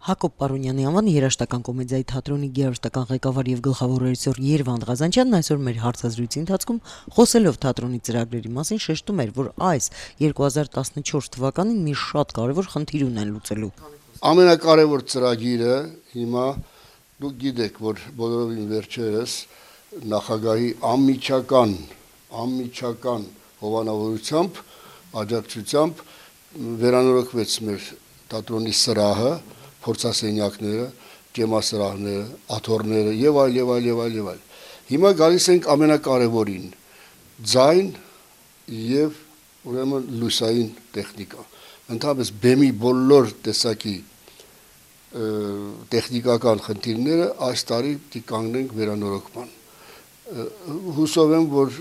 Հակոբ Պարոնյանի անվան երաժշտական կոմեդիայի թատրոնի գերարշտական ղեկավար եւ գլխավոր ռեժիսոր Երվանդ Ղազանչյանն այսօր մեր հարցազրույցի ընթացքում խոսելով թատրոնի ծրագրերի մասին շեշտում էր, որ այս 2014 թվականին մի շատ կարեւոր խնդիր ունեն լուծելու։ Ամենակարևոր ծրագիրը հիմա դուք գիտեք, որ բոլորովին վերջերս նախագահի անմիջական հովանավորությամբ, աջակցությամբ վերանորոգվեց մեր թատրոնի սրահը, փորձասենյակները, ջեմասրահները, աթոռները եւ այլ։ Հիմա գալիս ենք ամենակարևորին՝ ձայն եւ ուրեմն լուսային տեխնիկա։ Ընդհանրապես բեմի բոլոր տեսակի տեխնիկական խնդիրները այս տարի պիտի կանգնենք վերանորոգման։ Հուսով եմ, որ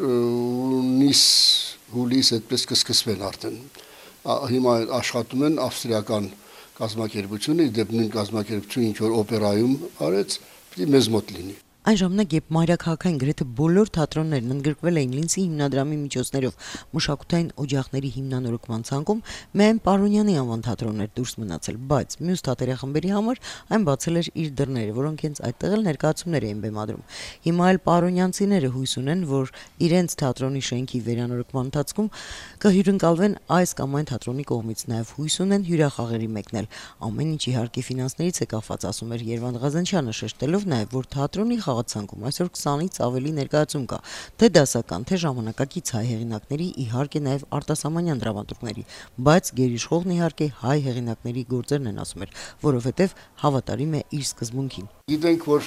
հուլիս այդպես կսկսվեն արդեն։ Հիմա աշխատում են ավստրիական կազմակերպությունը, դեպ նույն կազմակերպությունը ինչ որ օպերայում արեց, պիտի մեզ մոտ լինի։ Այն ժամանակ, երբ մայրաքաղաքային գրեթե բոլոր թատրոններն ընդգրկվել էին Լինցի հիմնադրամի միջոցներով մշակութային օջախների հիմնանորոգման ցանկում, միայն Պարոնյանի անվան թատրոններ դուրս մնացել, բայց մյուս թատերախմբերի համար այն բացել էր իր դռները, որոնք հենց այդտեղ էլ ներկայացումներ էին բեմադրում։ Հիմա էլ պարոնյանցիները հույս ունեն, որ իրենց թատրոնի շենքի վերանորոգման ընթացքում կհյուրընկալվեն այս կամ այն թատրոնի կողմից, նաև հույս ունեն հյուրախաղերի մեկնել։ Ամեն ինչ իհարկե ֆինանսներից է կախված, ասում էր Երվանդ Ղազանչյանը, շեշտելով նաև, որ թատրոնի խաղացանկում այսօր 20-ից ավելի ներկայացում կա, թե դասական, թե ժամանակակից հայ հեղինակների, իհարկե նաև արտասահմանյան դրամատուրգների, բայց գերիշխողն իհարկե հայ հեղինակների գործերն են, ասում էր, որովհետև հավատարիմ է իր սկզբունքին։ Գիտենք, որ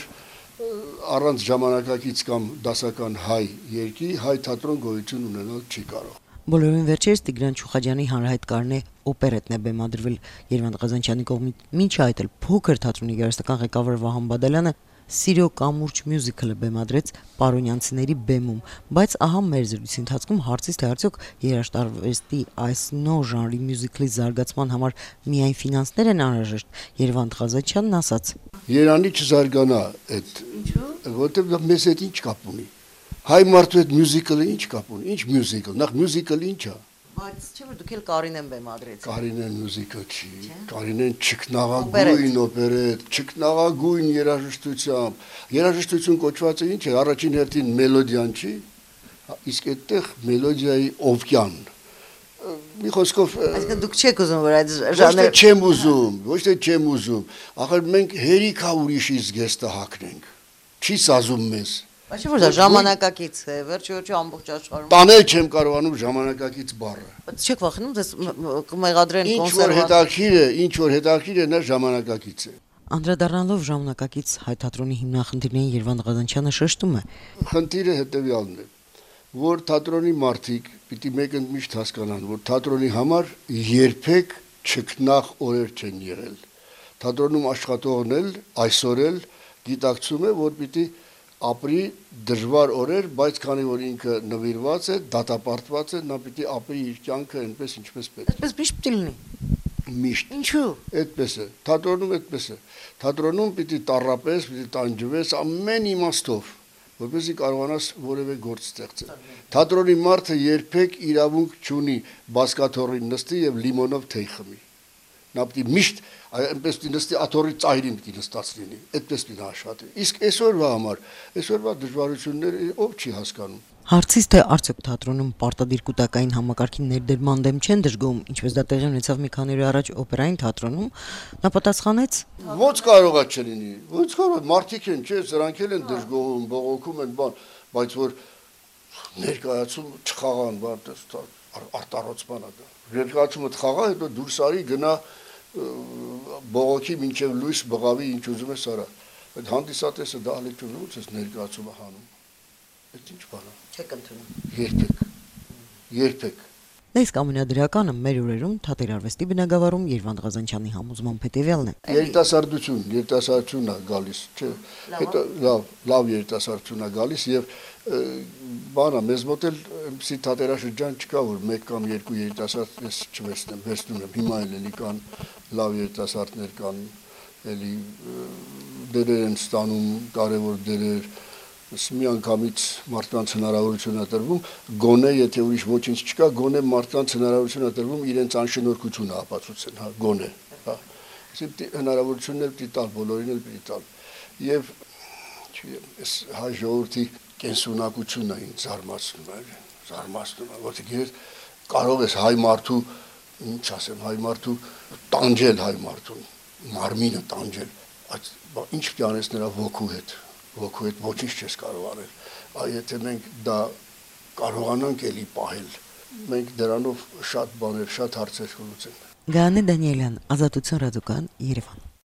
առանց ժամանակակից կամ դասական հայ երկի հայ թատրոն գոյություն ունենալ չի կարող։ Բոլորին վերջերս Տիգրան Չուխաջյանի հանրահայտ կարնե օպերետն է բեմադրվել Երվանդ Ղազանչյանի կողմից, մինչ այդ էլ փոքր թատրոնի գերարշտական ղեկավար Վահան Բադալյանը Սիրո կամուրջ մյուզիկլը բեմադրեց պարոնյանցիների բեմում, բայց ահա մեր զրույցի ընթացքում հարցից թե արդյոք երաժշտարվեստի այս նոր ժանրի մյուզիկլի զարգացման համար միայն ֆինանսներ են անհրաժեշտ, Երվանդ Ղազանչյանն ասաց. Երանի չզարգանա այդ, որտեղ մեզ հետ ինչ կապ ունի։ Հայ մարդու հետ մյուզիկլը ինչ կապ ունի, ինչ մյուզիկլ, նախ մյուզիկլը ինչ է։ Բայց չէ՞ որ դուք էլ Կարինեն բեմադրեցիք։ Կարինեն մյուզիկլ չի, Կարինեն չքնաղագույն օպերետ, չքնաղագույն երաժշտությամբ։ Երաժշտություն կոչվածը ինչ է, առաջին հերթին մելոդիան չի, իսկ այդտեղ մելոդիայի օվկյան։ Մի խոսքով, այսինքն դուք չեք ուզում, որ այդ ժանրը ոչ թե չեմ ուզում, ախր մենք հերիք հա ուրիշի զգեստը հագնենք։ Չի սազում մեզ։ Բայց չէ՞ որ դա ժամանակակից է, վերջի ամբողջ աշխարհում։ Տանել չեմ կարողանում ժամանակակից բառը։ Բայց չեք վախենում, դες կմեղադրեն ինչ որ հետաքրքիր է, նա ժամանակակից է։ Անդրադառնալով ժամանակակից հայ թատրոնի հիմնախնդիրներին Երվանդ Ղազանչյանը շեշտում է. Խնդիրը հետևյալն է, որ թատրոնի մարդիկ պիտի մեկը միշտ հասկանան, որ թատրոնի համար երբեք չքնաղ օրեր չեն եղել։ Թատրոնում աշխատողն էլ այսօր էլ գիտակցում է, որ պիտի ապրի դժվար օրեր, բայց քանի որ ինքը նվիրված է, դատապարտված է, նա պիտի ապրի իր կյանքը այնպես ինչպես պետք է։ Այդպես միշտ պիտի լինի։ Միշտ։ Ինչու՞։ Այդպես է։ Թատրոնում այդպես է։ Թատրոնում պիտի տառապես, պիտի տանջվես ամեն իմաստով, որպեսզի կարողանաս որևէ գործ ստեղծել։ Թատրոնի մարդը երբեք իրավունք չունի բասկաթոռին նստի եւ լիմոնով թեյ խմի։ Նա պիտի միշտ այնպես նստի աթոռի ծայրին պիտի նստած լինի, այդպես պիտի աշխատի։ Իսկ այսօրվա համար, այսօրվա դժվարությունները ով չի հասկանում։ Հարցից թե արդյոք թատրոնում պարտադիր կൂട്ടակային համակարգի ներդրման դեմ չեն դժգոհում, ինչպես դա տեղի ունեցավ մի քանի օր առաջ օպերային թատրոնում, նա պատասխանեց. Ոնց կարողա չլինի։ Ոնց կարող մարդիկ են, չէ, սրանք էլ են դժգոհում, բողոքում են, բայց որ ներկայացում չխաղան, արտառոցման է դա։ Ներկայացումը խաղա, հետո դուրս արի գնա բողոքի մինչև լույս բղավի ինչ ուզում ես արա։ Այդ հանդիսատեսը դա ալեքտրոնը ո՞նց է ներկայացումը հանում։ Այդ ինչ բան է։ Չեք ընդունում։ Երբեք։ Իսկ ամենադրականը մեր օրերում թատերարվեստի բնագավառում Երվանդ Ղազանչյանի համոզմամբ հետևյալն է. Երիտասարդությունն է գալիս, չէ։ Հետո լավ երիտասարդություն է գալիս եւ բանա մեզ մոտ էլ այնպեսի թատերաշրջան չկա, որ մեկ կամ երկու երիտասարդ ես չվերցնում եմ։ Հիմա էլի կան լավ երիտասարդներ կան, էլի դերեր են ստանում, կարևոր դերեր։ Մի անգամից մարդկանց հնարավորություն է տրվում, գոնե եթե ուրիշ ոչինչ չկա, գոնե մարդկանց հնարավորություն է տրվում իրենց անշնորհքությունը ապացուցեն, հա, գոնե, հա։ Սիպտի հնարավորություններ պիտի տալ, բոլորին էլ պիտի տալ։ Եվ այս հայ ժողովրդի կենսունակությունը ինձ զարմացնում է, որտեղ կարող ես հայ մարդու, ինչ ասեմ, հայ մարդու տանջել հայ մարդուն, մարմինը տանջել, ինչ պիտի անես նրա ոգու հետ ոչինչ չես կարող անել։ Եթե մենք դա կարողանանք էլի պահել, մենք դրանով շատ բաներ, շատ հարցեր կլուծենք։ Գանե Դանիելյան, Ազատություն ռադիոկան, Երևան։